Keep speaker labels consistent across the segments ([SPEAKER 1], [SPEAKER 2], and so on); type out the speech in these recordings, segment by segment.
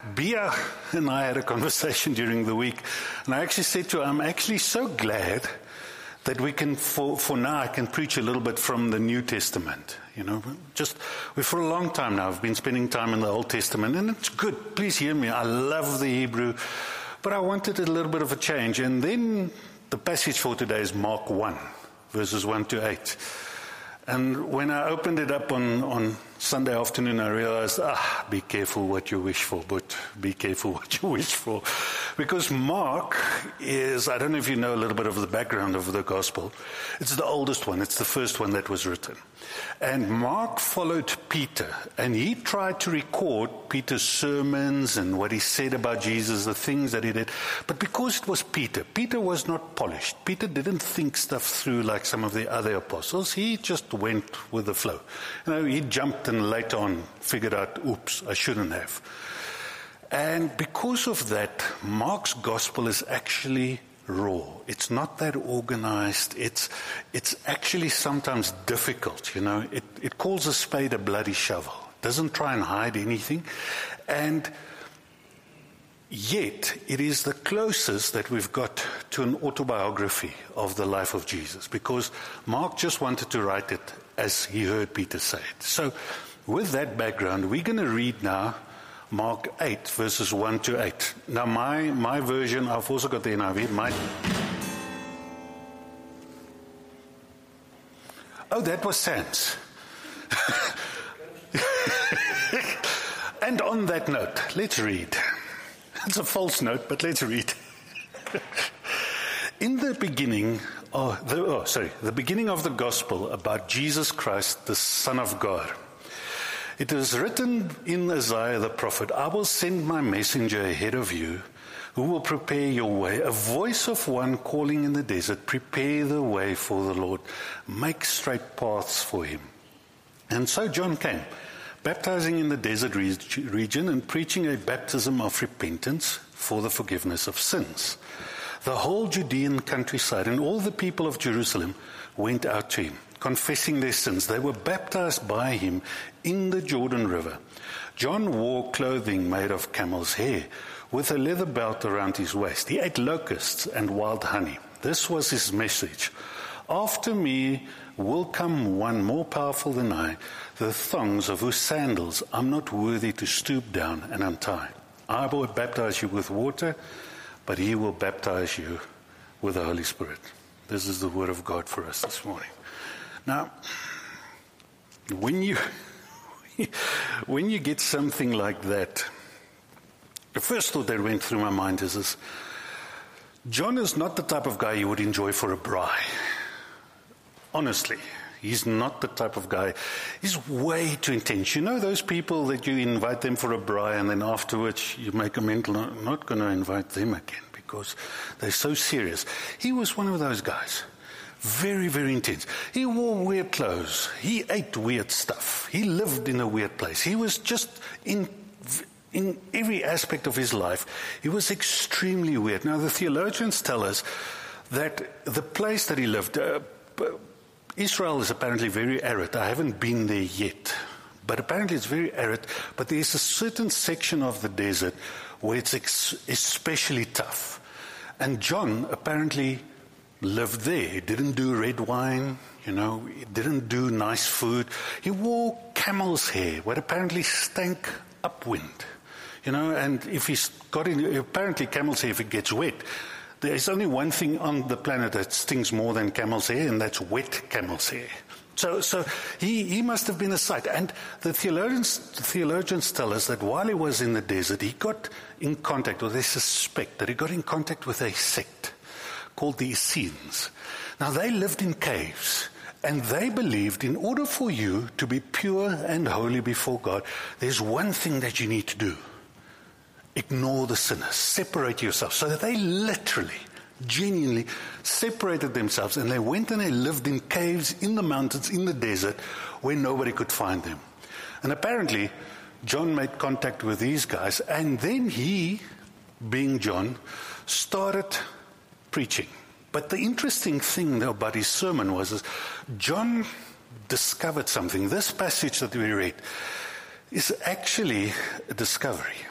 [SPEAKER 1] Bia and I had a conversation during the week, and I actually said to her, I'm actually so glad that we can, for now, I can preach a little bit from the New Testament. You know, for a long time now, I've been spending time in the Old Testament, and it's good. Please hear me. I love the Hebrew, but I wanted a little bit of a change. And then the passage for today is Mark 1, verses 1 to 8. And when I opened it up on Sunday afternoon, I realized, be careful what you wish for, but be careful what you wish for. Because Mark is, I don't know if you know a little bit of the background of the gospel. It's the oldest one. It's the first one that was written. And Mark followed Peter, and he tried to record Peter's sermons and what he said about Jesus, the things that he did. But because it was Peter was not polished. Peter didn't think stuff through like some of the other apostles. He just went with the flow. You know, he jumped and later on figured out, oops, I shouldn't have. And because of that, Mark's gospel is actually raw. It's not that organized. It's actually sometimes difficult, you know. It calls a spade a bloody shovel. Doesn't try and hide anything. And yet, it is the closest that we've got to an autobiography of the life of Jesus, because Mark just wanted to write it as he heard Peter say it. So, with that background, we're going to read now Mark 8, verses 1 to 8. Now, my version, I've also got the NIV. Oh, that was Sam's. And on that note, let's read. It's a false note, but let's read. In the beginning, the beginning of the gospel about Jesus Christ, the Son of God. It is written in Isaiah the prophet, I will send my messenger ahead of you, who will prepare your way. A voice of one calling in the desert, prepare the way for the Lord, make straight paths for him. And so John came, baptizing in the desert region and preaching a baptism of repentance for the forgiveness of sins. The whole Judean countryside and all the people of Jerusalem went out to him, confessing their sins. They were baptized by him in the Jordan River. John wore clothing made of camel's hair, with a leather belt around his waist. He ate locusts and wild honey. This was his message. After me will come one more powerful than I, the thongs of whose sandals I'm not worthy to stoop down and untie. I will baptize you with water, but he will baptize you with the Holy Spirit. This is the word of God for us this morning. Now, when you get something like that, the first thought that went through my mind is this: John is not the type of guy you would enjoy for a braai. Honestly, he's not the type of guy. He's way too intense. You know those people that you invite them for a braai and then afterwards you make a mental, I'm not going to invite them again because they're so serious. He was one of those guys. Very, very intense. He wore weird clothes. He ate weird stuff. He lived in a weird place. He was just in every aspect of his life, he was extremely weird. Now, the theologians tell us that the place that he lived, Israel is apparently very arid. I haven't been there yet, but apparently it's very arid. But there's a certain section of the desert where it's especially tough. And John apparently lived there. He didn't do red wine, he didn't do nice food. He wore camel's hair, what apparently stank upwind. And if apparently camel's hair, if it gets wet, there's only one thing on the planet that stings more than camel's hair, and that's wet camel's hair. So he must have been a sight. And the theologians tell us that while he was in the desert, he got in contact, or they suspect that he got in contact with a sect called the Essenes. Now, they lived in caves, and they believed in order for you to be pure and holy before God, there's one thing that you need to do. Ignore the sinners. Separate yourself. So that they literally, genuinely separated themselves, and they went and they lived in caves, in the mountains, in the desert, where nobody could find them. And apparently, John made contact with these guys, and then he, being John, started preaching. But the interesting thing about his sermon was John discovered something. This passage that we read is actually a discovery.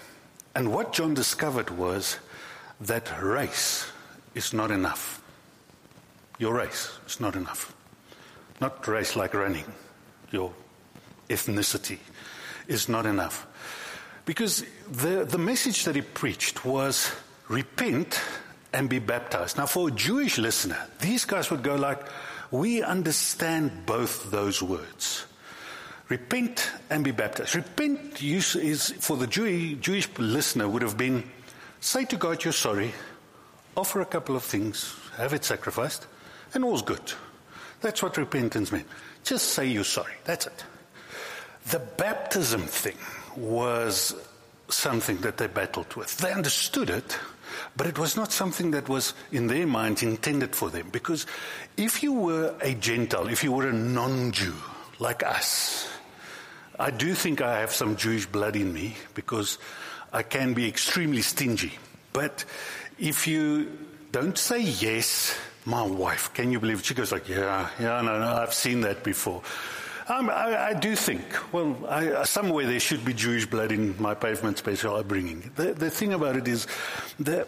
[SPEAKER 1] And what John discovered was that race is not enough. Your race is not enough. Not race like running. Your ethnicity is not enough. Because the message that he preached was repent and be baptized. Now for a Jewish listener, these guys would go like, we understand both those words. Repent and be baptized. Repent is for the Jewish listener would have been, say to God you're sorry, offer a couple of things, have it sacrificed, and all's good. That's what repentance meant. Just say you're sorry. That's it. The baptism thing was something that they battled with. They understood it, but it was not something that was, in their minds, intended for them. Because if you were a Gentile, if you were a non-Jew, like us, I do think I have some Jewish blood in me, because I can be extremely stingy. But if you don't say yes, my wife, can you believe it? She goes like, yeah, no, I've seen that before. I do think, somewhere there should be Jewish blood in my pavement special upbringing. The thing about it is that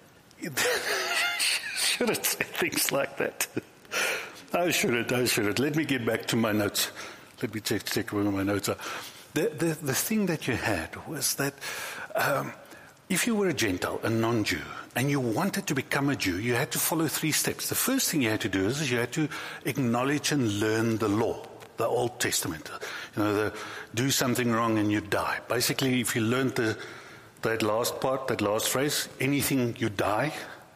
[SPEAKER 1] shouldn't say things like that. I shouldn't. Let me get back to my notes. Let me check where my notes are. The thing that you had was that if you were a Gentile, a non-Jew, and you wanted to become a Jew, you had to follow 3 steps. The first thing you had to do is you had to acknowledge and learn the law, the Old Testament. Do something wrong and you die. Basically, if you learned that last part, that last phrase, anything you die,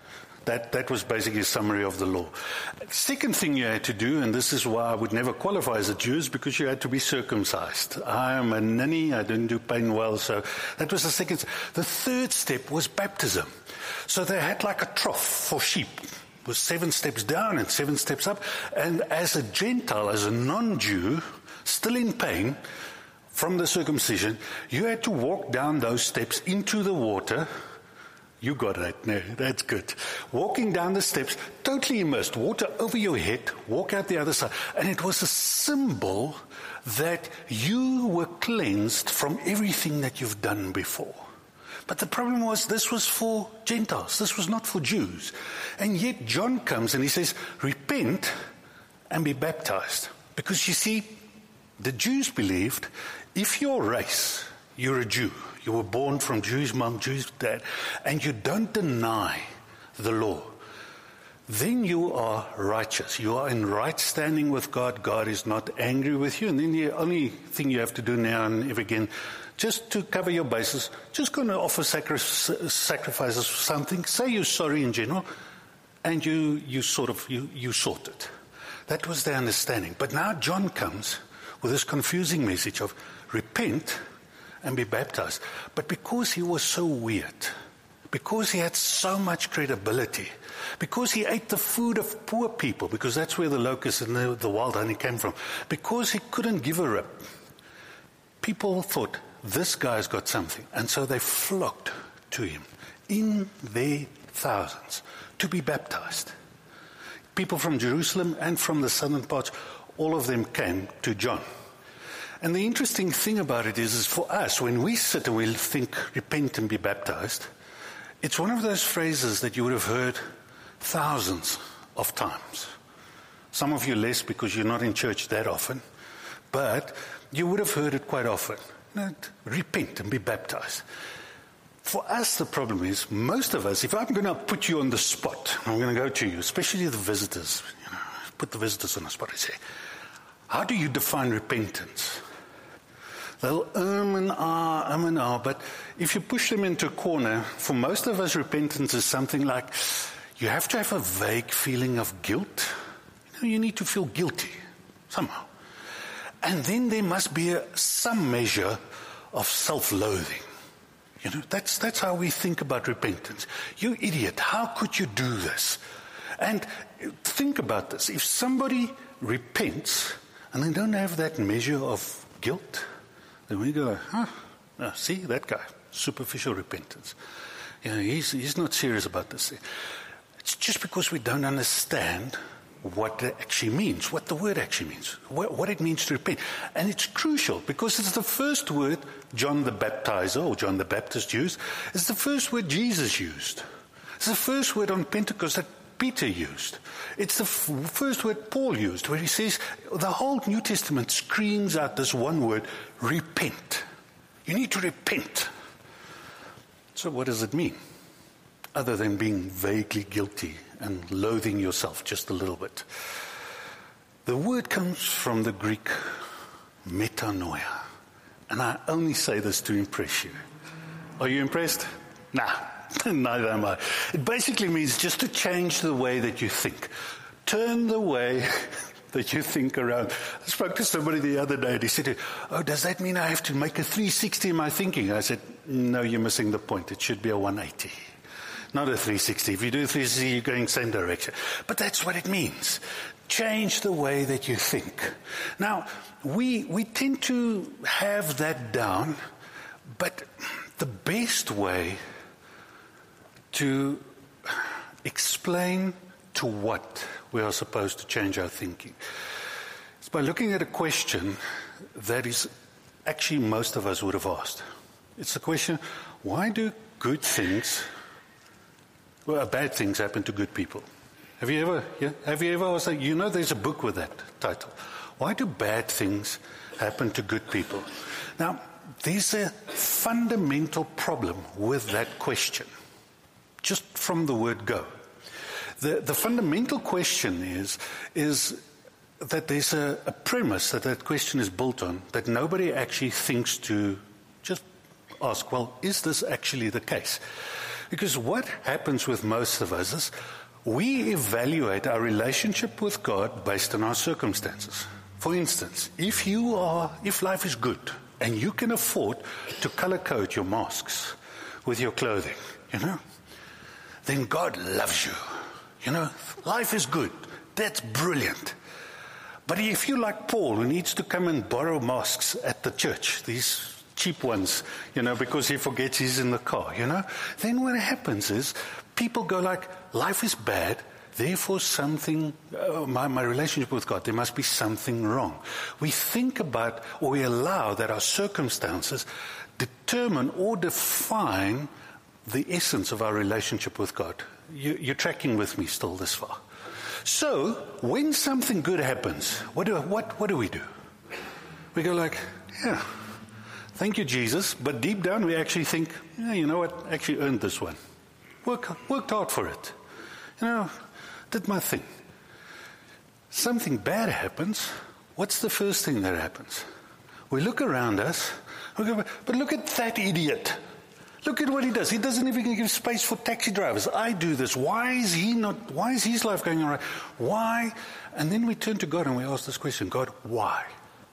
[SPEAKER 1] that was basically a summary of the law. Second thing you had to do, and this is why I would never qualify as a Jew, is because you had to be circumcised. I am a ninny, I didn't do pain well, so that was the second. The third step was baptism. So they had like a trough for sheep. It was 7 steps down and 7 steps up. And as a Gentile, as a non-Jew, still in pain from the circumcision, you had to walk down those steps into the water. You got that. No, that's good. Walking down the steps, totally immersed, water over your head, walk out the other side. And it was a symbol that you were cleansed from everything that you've done before. But the problem was this was for Gentiles. This was not for Jews. And yet John comes and he says, repent and be baptized. Because you see, the Jews believed if your race, you're a Jew, you were born from Jewish mom, Jewish dad, and you don't deny the law, then you are righteous. You are in right standing with God. God is not angry with you. And then the only thing you have to do now and ever again, just to cover your bases, just going to offer sacrifices for something. Say you're sorry in general, and you sort it. That was their understanding. But now John comes with this confusing message of repent and be baptized. But because he was so weird, because he had so much credibility, because he ate the food of poor people, because that's where the locusts and the wild honey came from, because he couldn't give a rip, people thought, this guy's got something. And so they flocked to him in their thousands to be baptized. People from Jerusalem and from the southern parts, all of them came to John. And the interesting thing about it is for us, when we sit and we think, repent and be baptized, it's one of those phrases that you would have heard thousands of times. Some of you less because you're not in church that often, but you would have heard it quite often. Repent and be baptized. For us, the problem is, most of us, if I'm going to put you on the spot, I'm going to go to you, especially the visitors, put the visitors on the spot and say, how do you define repentance? They'll and ah, but if you push them into a corner, for most of us, repentance is something like, you have to have a vague feeling of guilt. You need to feel guilty, somehow. And then there must be some measure of self-loathing. That's how we think about repentance. You idiot, how could you do this? And think about this. If somebody repents and they don't have that measure of guilt, then we go, see, that guy, superficial repentance. He's not serious about this. It's just because we don't understand what it actually means, what the word actually means, what it means to repent. And it's crucial because it's the first word John the Baptizer or John the Baptist used. It's the first word Jesus used. It's the first word on Pentecost that Peter used. It's the first word Paul used, where he says the whole New Testament screams out this one word, repent. You need to repent. So what does it mean? Other than being vaguely guilty and loathing yourself just a little bit. The word comes from the Greek metanoia. And I only say this to impress you. Are you impressed? Nah, neither am I. It basically means just to change the way that you think. Turn the way that you think around. I spoke to somebody the other day and he said, oh, does that mean I have to make a 360 in my thinking? I said, no, you're missing the point. It should be a 180. Not a 360. If you do 360, you're going same direction. But that's what it means. Change the way that you think. Now, we tend to have that down, but the best way to explain to what we are supposed to change our thinking is by looking at a question that is actually most of us would have asked. It's the question, why do good things... Well, bad things happen to good people. Have you ever asked that? You know there's a book with that title. Why do bad things happen to good people? Now, there's a fundamental problem with that question, just from the word go. The fundamental question is that there's a premise that question is built on that nobody actually thinks to just ask, well, is this actually the case? Because what happens with most of us is we evaluate our relationship with God based on our circumstances. For instance, if life is good and you can afford to color code your masks with your clothing, then God loves you. Life is good. That's brilliant. But if you're like Paul, who needs to come and borrow masks at the church, these cheap ones, because he forgets he's in the car, then what happens is people go like, life is bad, therefore something, my relationship with God, there must be something wrong. We think about, or we allow that our circumstances determine or define the essence of our relationship with God. You're tracking with me still this far. So, when something good happens, what do we do? We go like, yeah, thank you, Jesus. But deep down, we actually think, yeah, you know what? I actually earned this one. Worked hard for it. Did my thing. Something bad happens. What's the first thing that happens? We look around us. We go, but look at that idiot. Look at what he does. He doesn't even give space for taxi drivers. I do this. Why is his life going all right? Why? And then we turn to God and we ask this question, God, why?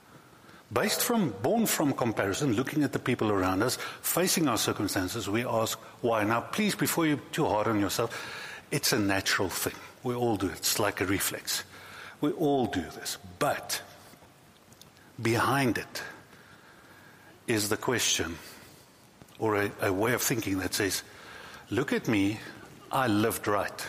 [SPEAKER 1] Born from comparison, looking at the people around us, facing our circumstances, we ask why. Now, please, before you're too hard on yourself, it's a natural thing. We all do it. It's like a reflex. We all do this. But behind it is the question, or a way of thinking that says, look at me, I lived right.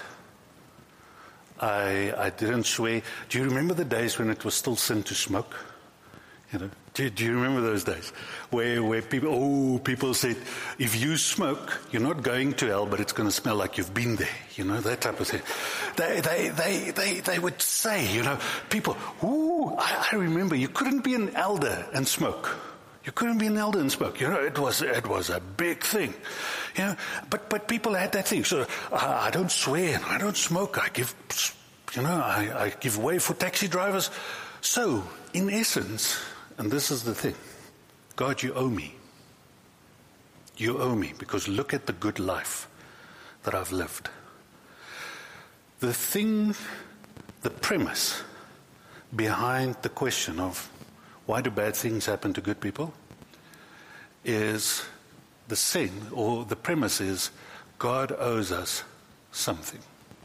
[SPEAKER 1] I didn't swear. Do you remember the days when it was still sin to smoke? Do you remember those days where people said, if you smoke, you're not going to hell, but it's going to smell like you've been there. That type of thing. They would say, people, I remember you couldn't be an elder and smoke. You couldn't be an elder and smoke. It was a big thing. But people had that thing. So I don't swear and I don't smoke. I give way for taxi drivers. So, in essence, and this is the thing, God, you owe me. You owe me because look at the good life that I've lived. The premise behind the question of why do bad things happen to good people is the premise is God owes us something.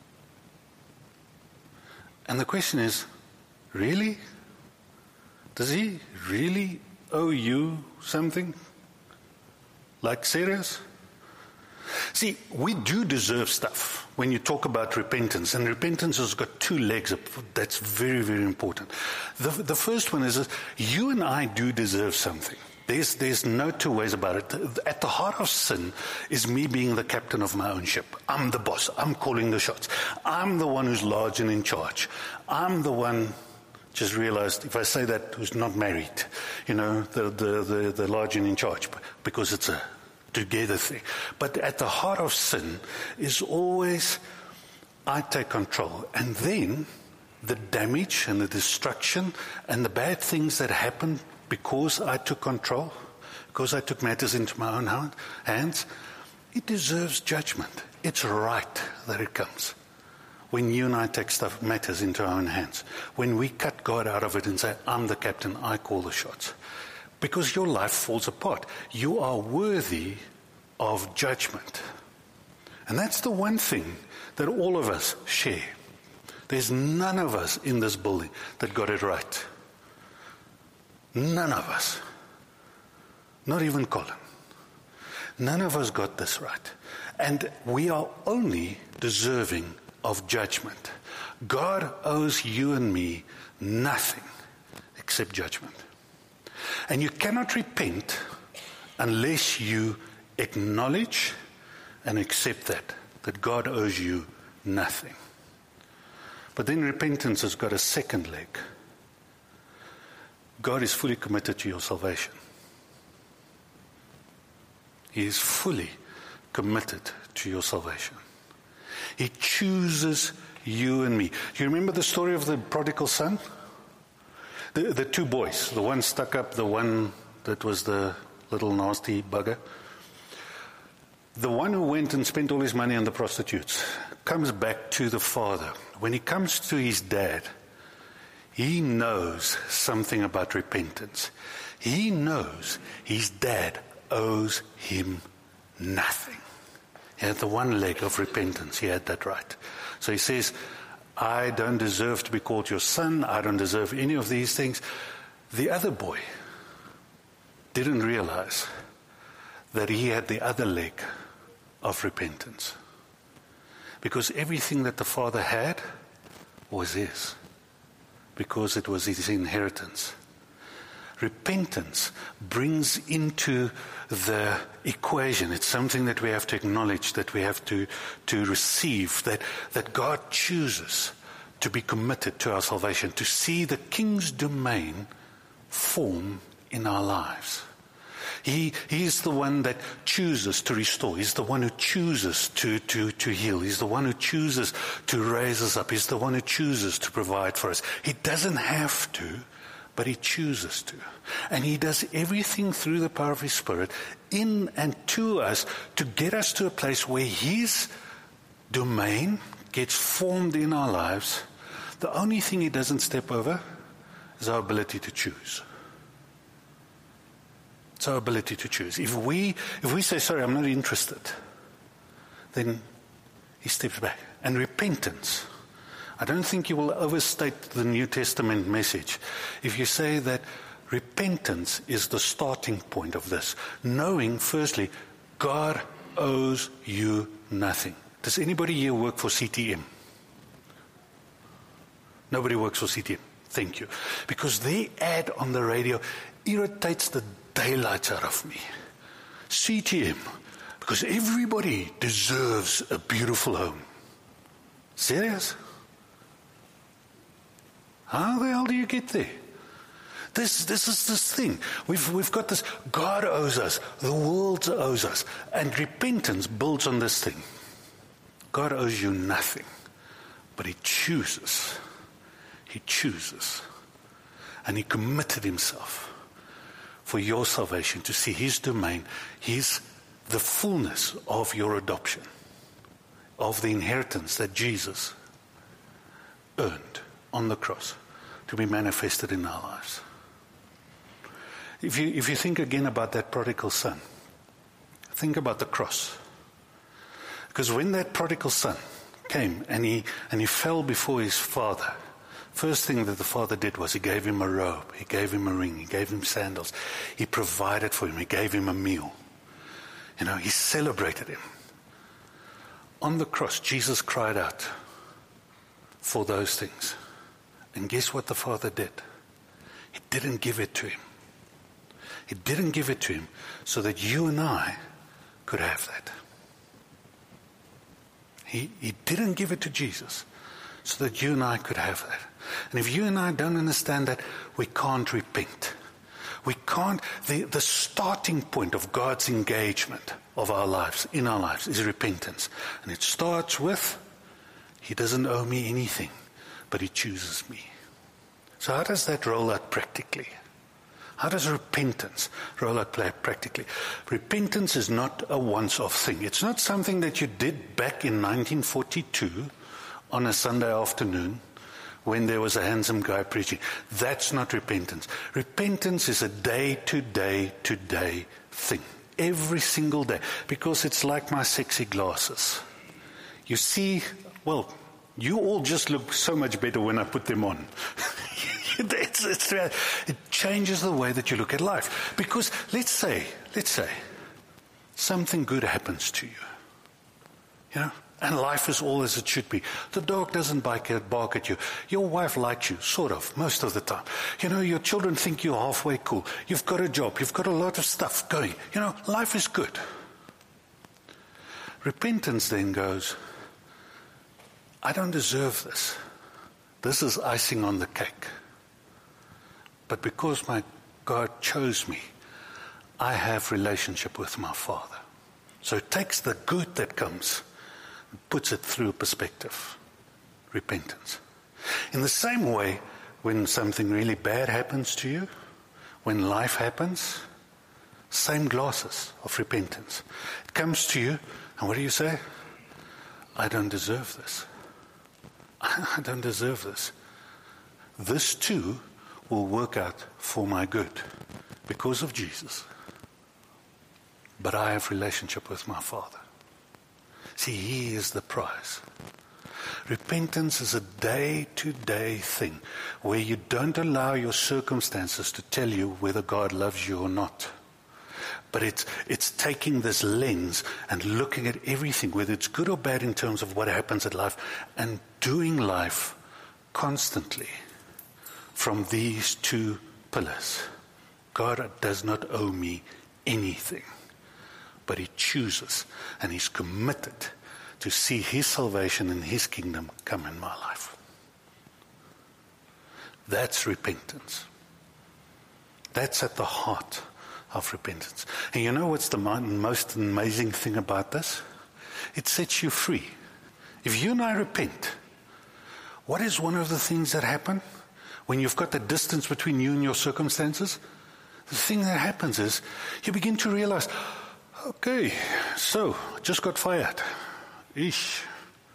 [SPEAKER 1] And the question is, really? Does he really owe you something? Like serious? See, we do deserve stuff. when you talk about repentance, and repentance has got two legs that's very, very important. The first one is you and I do deserve something. There's no two ways about it. At the heart of sin is me being the captain of my own ship. I'm the boss. I'm calling the shots. I'm the one who's large and in charge. I'm the one, just realized, if I say that, who's not married, the large and in charge, because it's a together thing. But at the heart of sin is always, I take control. And then the damage and the destruction and the bad things that happen because I took control, because I took matters into my own hands, it deserves judgment. It's right that it comes. When you and I take matters into our own hands, when we cut God out of it and say, I'm the captain, I call the shots. Because your life falls apart. You are worthy of judgment. And that's the one thing that all of us share. There's none of us in this building that got it right. None of us. Not even Colin. None of us got this right. And we are only deserving of judgment. God owes you and me nothing except judgment. And you cannot repent unless you acknowledge and accept that God owes you nothing. But then repentance has got a second leg. God is fully committed to your salvation. He is fully committed to your salvation. He chooses you and me. Do you remember the story of the prodigal son? The two boys, the one stuck up, the one that was the little nasty bugger. The one who went and spent all his money on the prostitutes comes back to the father. When he comes to his dad, he knows something about repentance. He knows his dad owes him nothing. He had the one leg of repentance. He had that right. So he says, I don't deserve to be called your son. I don't deserve any of these things. The other boy didn't realize that he had the other leg of repentance. Because everything that the father had was his. Because it was his inheritance. Repentance brings into the equation, it's something that we have to acknowledge, that we have to receive, that God chooses to be committed to our salvation, to see the King's domain form in our lives. He is the one that chooses to restore. He's the one who chooses to heal. He's the one who chooses to raise us up. He's the one who chooses to provide for us. He doesn't have to, but he chooses to. And he does everything through the power of his Spirit in and to us to get us to a place where his domain gets formed in our lives. The only thing he doesn't step over is our ability to choose. It's our ability to choose. If we say, sorry, I'm not interested, then he steps back. And repentance, I don't think you will overstate the New Testament message if you say that repentance is the starting point of this. Knowing, firstly, God owes you nothing. Does anybody here work for CTM? Nobody works for CTM. Thank you. Because their ad on the radio irritates the daylights out of me. CTM. Because everybody deserves a beautiful home. Serious? How the hell do you get there? This is this thing. We've got this. God owes us. The world owes us. And repentance builds on this thing. God owes you nothing. But he chooses. He chooses. And he committed himself for your salvation, to see his domain, the fullness of your adoption, of the inheritance that Jesus earned on the cross, to be manifested in our lives. If you think again about that prodigal son, think about the cross. Because when that prodigal son came and he fell before his father, first thing that the father did was he gave him a robe, he gave him a ring, he gave him sandals, he provided for him, he gave him a meal. He celebrated him. On the cross, Jesus cried out for those things. And guess what the Father did? He didn't give it to him. He didn't give it to him so that you and I could have that. He didn't give it to Jesus so that you and I could have that. And if you and I don't understand that, we can't repent. We can't. The starting point of God's engagement of our lives, in our lives, is repentance. And it starts with, He doesn't owe me anything, but He chooses me. So how does that roll out practically? How does repentance roll out practically? Repentance is not a once-off thing. It's not something that you did back in 1942 on a Sunday afternoon when there was a handsome guy preaching. That's not repentance. Repentance is a day-to-day thing. Every single day. Because it's like my sexy glasses. You see, well, you all just look so much better when I put them on. It changes the way that you look at life. Because let's say, something good happens to you. You know? And life is all as it should be. The dog doesn't bark at you. Your wife likes you, sort of, most of the time. You know, your children think you're halfway cool. You've got a job. You've got a lot of stuff going. You know, life is good. Repentance then goes, I don't deserve this. This is icing on the cake. But because my God chose me, I have relationship with my Father. So it takes the good that comes, puts it through a perspective. Repentance. In the same way, when something really bad happens to you, when life happens, same glasses of repentance. It comes to you, and what do you say? I don't deserve this. I don't deserve this. This too will work out for my good because of Jesus. But I have relationship with my Father. See, He is the prize. Repentance is a day-to-day thing where you don't allow your circumstances to tell you whether God loves you or not. But it's taking this lens and looking at everything, whether it's good or bad in terms of what happens in life, and doing life constantly from these two pillars. God does not owe me anything. But He chooses and He's committed to see His salvation and His kingdom come in my life. That's repentance. That's at the heart of repentance. And you know what's the most amazing thing about this? It sets you free. If you and I repent, what is one of the things that happen when you've got the distance between you and your circumstances? The thing that happens is you begin to realize, okay, so just got fired. Just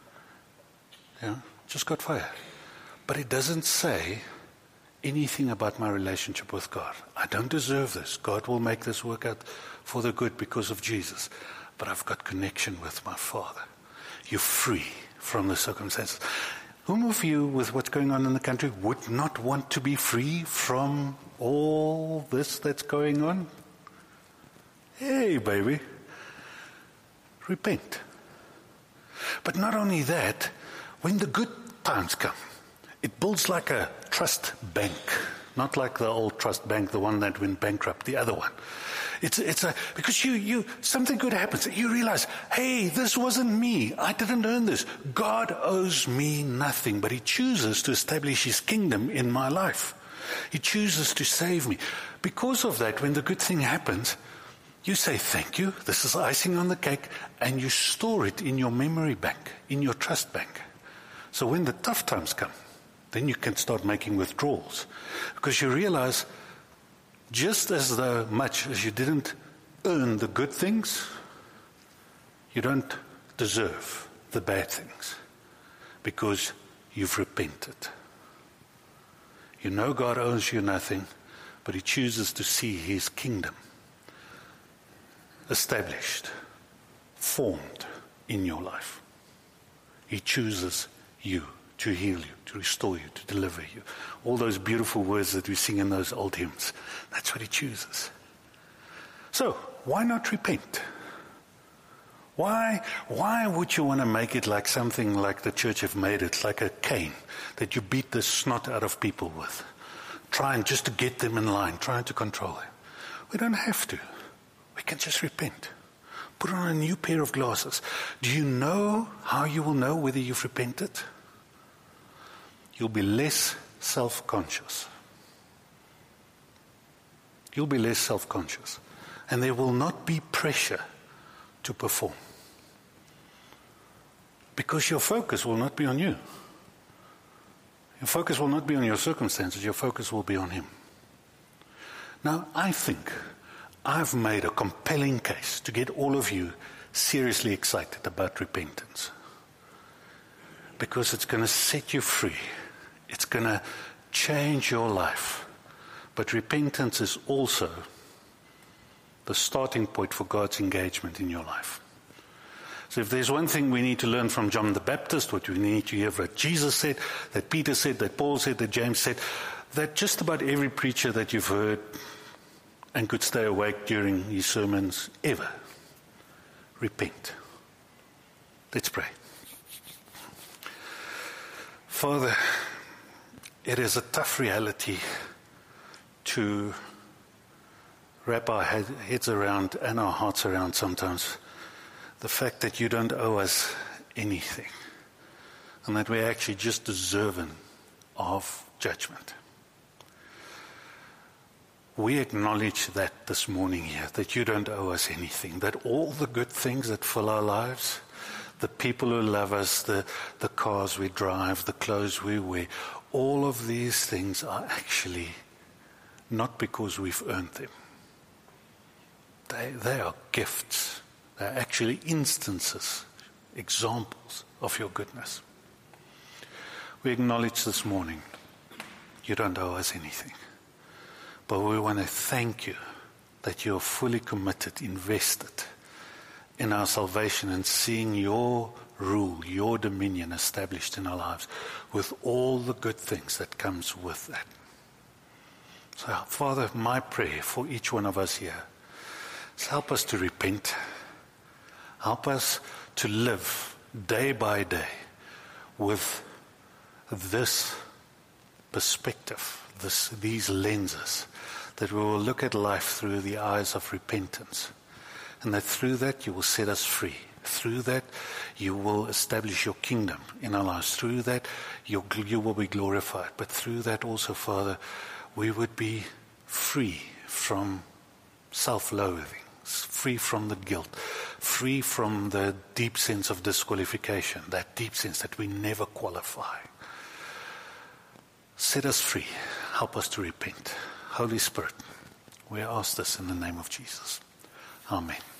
[SPEAKER 1] got fired. But it doesn't say anything about my relationship with God. I don't deserve this. God will make this work out for the good because of Jesus. But I've got connection with my Father. You're free from the circumstances. Whom of you, with what's going on in the country, would not want to be free from all this that's going on? Hey, baby, repent. But not only that, when the good times come, it builds like a trust bank, not like the old trust bank, the one that went bankrupt, the other one. Because you something good happens. You realize, hey, this wasn't me. I didn't earn this. God owes me nothing, but He chooses to establish His kingdom in my life. He chooses to save me. Because of that, when the good thing happens, you say, thank you, this is icing on the cake, and you store it in your memory bank, in your trust bank. So when the tough times come, then you can start making withdrawals. Because you realize, just as much as you didn't earn the good things, you don't deserve the bad things. Because you've repented. You know God owes you nothing, but He chooses to see His kingdom established, formed in your life. He chooses you to heal you, to restore you, to deliver you. All those beautiful words that we sing in those old hymns. That's what He chooses. So, why not repent? Why would you want to make it like something like the church have made it, like a cane that you beat the snot out of people with, trying just to get them in line, trying to control them? We don't have to. We can just repent. Put on a new pair of glasses. Do you know how you will know whether you've repented? You'll be less self-conscious. You'll be less self-conscious. And there will not be pressure to perform. Because your focus will not be on you. Your focus will not be on your circumstances. Your focus will be on Him. Now, I think I've made a compelling case to get all of you seriously excited about repentance. Because it's going to set you free. It's going to change your life. But repentance is also the starting point for God's engagement in your life. So if there's one thing we need to learn from John the Baptist, what we need to hear what Jesus said, that Peter said, that Paul said, that James said, that just about every preacher that you've heard and could stay awake during his sermons ever, repent. Let's pray. Father, it is a tough reality to wrap our heads around and our hearts around sometimes. The fact that you don't owe us anything. And that we're actually just deserving of judgment. We acknowledge that this morning here, that you don't owe us anything. That all the good things that fill our lives, the people who love us, the cars we drive, the clothes we wear, all of these things are actually not because we've earned them. They are gifts. They're actually instances, examples of your goodness. We acknowledge this morning, you don't owe us anything. But we want to thank you that you're fully committed, invested in our salvation and seeing your rule, your dominion established in our lives with all the good things that comes with that. So, Father, my prayer for each one of us here is help us to repent. Help us to live day by day with this perspective, these lenses, that we will look at life through the eyes of repentance. And that through that you will set us free. Through that you will establish your kingdom in our lives. Through that you will be glorified. But through that also, Father, we would be free from self-loathing, free from the guilt, free from the deep sense of disqualification, that deep sense that we never qualify. Set us free. Help us to repent. Holy Spirit, we ask this in the name of Jesus. Amen.